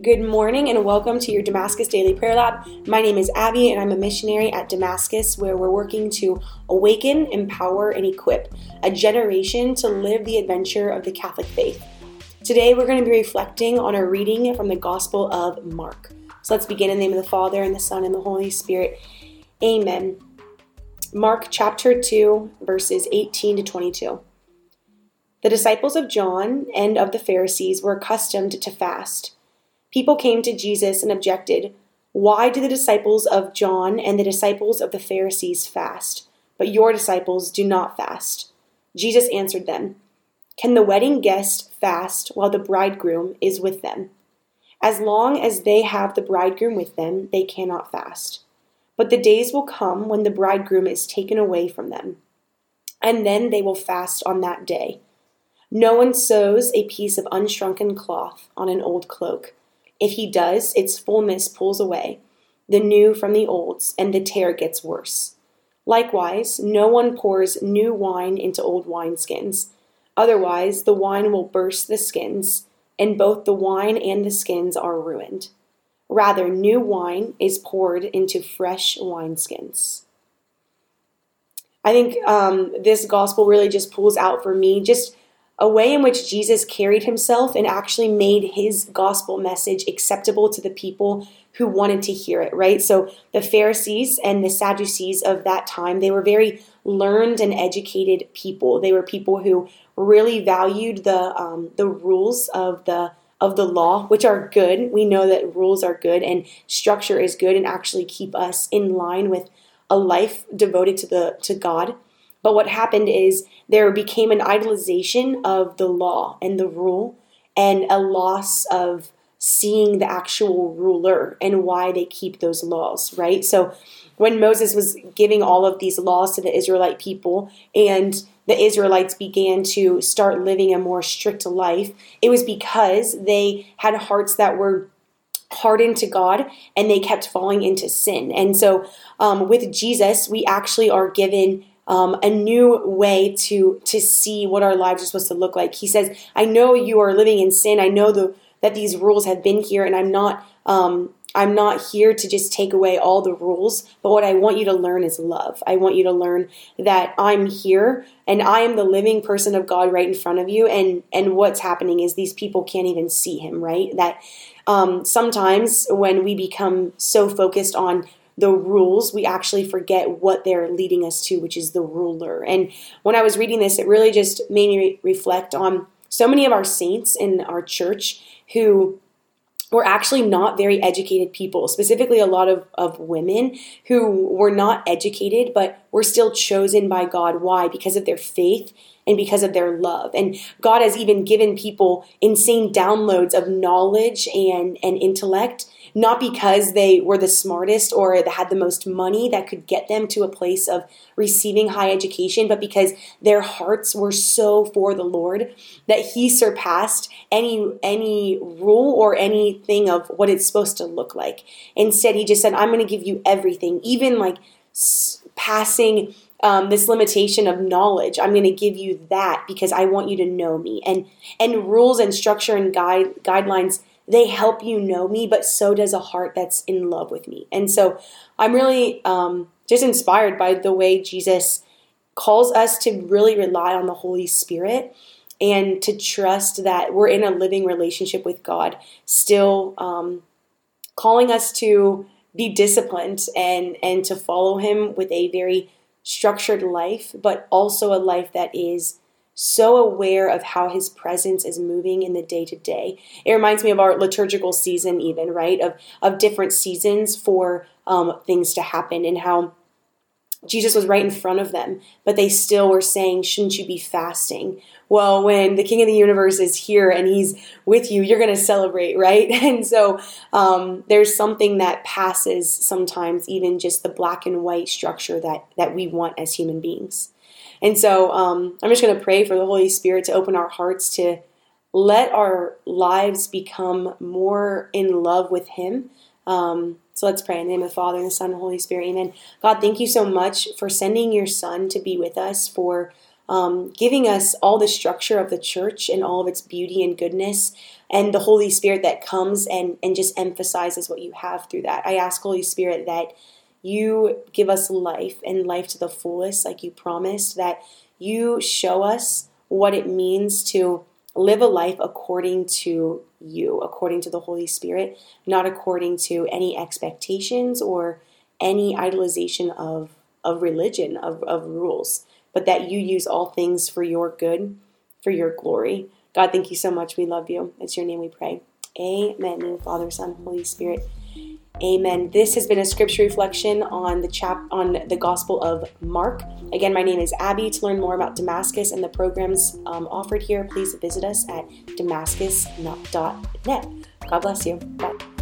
Good morning and welcome to your Damascus Daily Prayer Lab. My name is Abby and I'm a missionary at Damascus, where we're working to awaken, empower, and equip a generation to live the adventure of the Catholic faith. Today we're going to be reflecting on our reading from the Gospel of Mark. So let's begin in the name of the Father and the Son and the Holy Spirit. Amen. Mark chapter 2, verses 18 to 22. The disciples of John and of the Pharisees were accustomed to fast. People came to Jesus and objected, "Why do the disciples of John and the disciples of the Pharisees fast, but your disciples do not fast?" Jesus answered them, "Can the wedding guests fast while the bridegroom is with them? As long as they have the bridegroom with them, they cannot fast. But the days will come when the bridegroom is taken away from them, and then they will fast on that day. No one sews a piece of unshrunken cloth on an old cloak. If he does, its fullness pulls away the new from the old, and the tear gets worse. Likewise, no one pours new wine into old wineskins. Otherwise, the wine will burst the skins, and both the wine and the skins are ruined. Rather, new wine is poured into fresh wineskins." I think this gospel really just pulls out for me just a way in which Jesus carried himself and actually made his gospel message acceptable to the people who wanted to hear it, right? So the Pharisees and the Sadducees of that time, they were very learned and educated people. They were people who really valued the rules of the law, which are good. We know that rules are good and structure is good and actually keep us in line with a life devoted to God. But what happened is there became an idolization of the law and the rule, and a loss of seeing the actual ruler and why they keep those laws, right? So when Moses was giving all of these laws to the Israelite people, and the Israelites began to start living a more strict life, it was because they had hearts that were hardened to God, and they kept falling into sin. And so with Jesus, we actually are given a new way to see what our lives are supposed to look like. He says, "I know you are living in sin. I know that these rules have been here, and I'm not here to just take away all the rules, but what I want you to learn is love. I want you to learn that I'm here and I am the living person of God right in front of you, and what's happening is these people can't even see him," right? That sometimes when we become so focused on the rules, we actually forget what they're leading us to, which is the ruler. And when I was reading this, it really just made me reflect on so many of our saints in our church who were actually not very educated people, specifically a lot of women who were not educated, but were still chosen by God. Why? Because of their faith and because of their love. And God has even given people insane downloads of knowledge and intellect, not because they were the smartest or had the most money that could get them to a place of receiving high education, but because their hearts were so for the Lord that he surpassed any rule or anything of what it's supposed to look like. Instead, he just said, "I'm going to give you everything, even like passing this limitation of knowledge. I'm going to give you that because I want you to know me." And rules and structure and guidelines, they help you know me, but so does a heart that's in love with me. And so I'm really just inspired by the way Jesus calls us to really rely on the Holy Spirit and to trust that we're in a living relationship with God, still calling us to be disciplined and to follow him with a very structured life, but also a life that is so aware of how his presence is moving in the day-to-day. It reminds me of our liturgical season even, right? Of different seasons for things to happen, and how Jesus was right in front of them, but they still were saying, "Shouldn't you be fasting?" Well, when the King of the universe is here and he's with you, you're going to celebrate, right? And so there's something that passes sometimes even just the black and white structure that we want as human beings. And so I'm just going to pray for the Holy Spirit to open our hearts to let our lives become more in love with him. So let's pray in the name of the Father, and the Son, and the Holy Spirit. Amen. God, thank you so much for sending your Son to be with us, for giving us all the structure of the church and all of its beauty and goodness. and the Holy Spirit that comes and just emphasizes what you have through that. I ask, Holy Spirit, that you give us life and life to the fullest, like you promised, that you show us what it means to live a life according to you, according to the Holy Spirit, not according to any expectations or any idolization of religion, of rules, but that you use all things for your good, for your glory. God, thank you so much. We love you. It's your name we pray. Amen. In the name of Father, Son, Holy Spirit. Amen. This has been a scripture reflection on the Gospel of Mark. Again, my name is Abby. To learn more about Damascus and the programs offered here, please visit us at damascus.net. God bless you. Bye.